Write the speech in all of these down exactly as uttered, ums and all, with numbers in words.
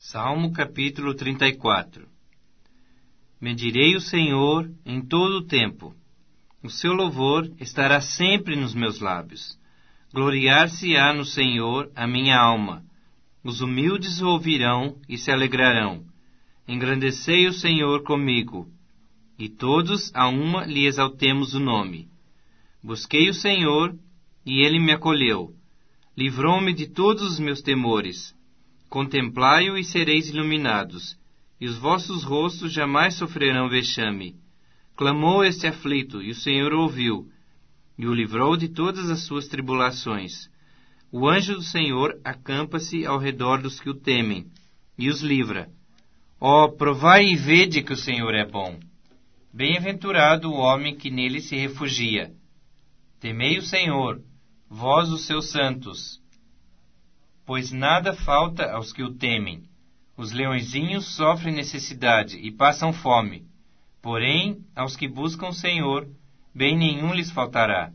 Salmo capítulo trinta e quatro. Bendirei o Senhor em todo o tempo. O seu louvor estará sempre nos meus lábios. Gloriar-se-á no Senhor a minha alma. Os humildes o ouvirão e se alegrarão. Engrandecei o Senhor comigo, e todos a uma lhe exaltemos o nome. Busquei o Senhor, e ele me acolheu. Livrou-me de todos os meus temores. Contemplai-o e sereis iluminados, e os vossos rostos jamais sofrerão vexame. Clamou este aflito, e o Senhor ouviu, e o livrou de todas as suas tribulações. O anjo do Senhor acampa-se ao redor dos que o temem, e os livra. Ó, provai e vede que o Senhor é bom. Bem-aventurado o homem que nele se refugia. Temei o Senhor, vós os seus santos, pois nada falta aos que o temem. Os leõezinhos sofrem necessidade e passam fome, porém, aos que buscam o Senhor, bem nenhum lhes faltará.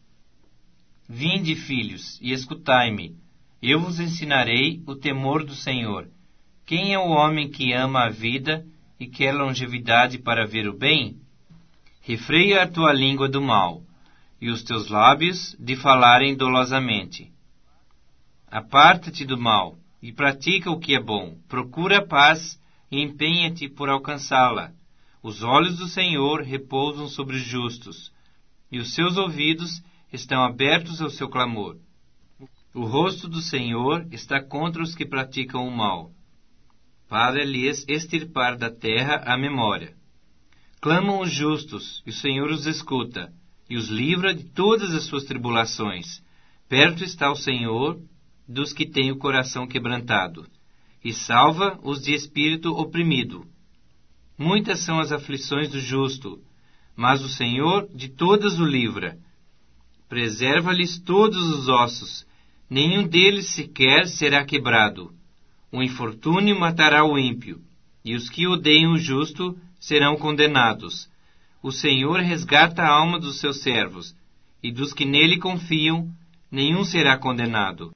Vinde, filhos, e escutai-me. Eu vos ensinarei o temor do Senhor. Quem é o homem que ama a vida e quer longevidade para ver o bem? Refreia a tua língua do mal, e os teus lábios de falarem dolosamente. Aparta-te do mal, e pratica o que é bom. Procura a paz, e empenha-te por alcançá-la. Os olhos do Senhor repousam sobre os justos, e os seus ouvidos estão abertos ao seu clamor. O rosto do Senhor está contra os que praticam o mal, para lhes extirpar da terra a memória. Clamam os justos, e o Senhor os escuta, e os livra de todas as suas tribulações. Perto está o Senhor dos que têm o coração quebrantado, e salva os de espírito oprimido. Muitas são as aflições do justo, mas o Senhor de todas o livra. Preserva-lhes todos os ossos, nenhum deles sequer será quebrado. O infortúnio matará o ímpio, e os que odeiam o justo serão condenados. O Senhor resgata a alma dos seus servos, e dos que nele confiam, nenhum será condenado.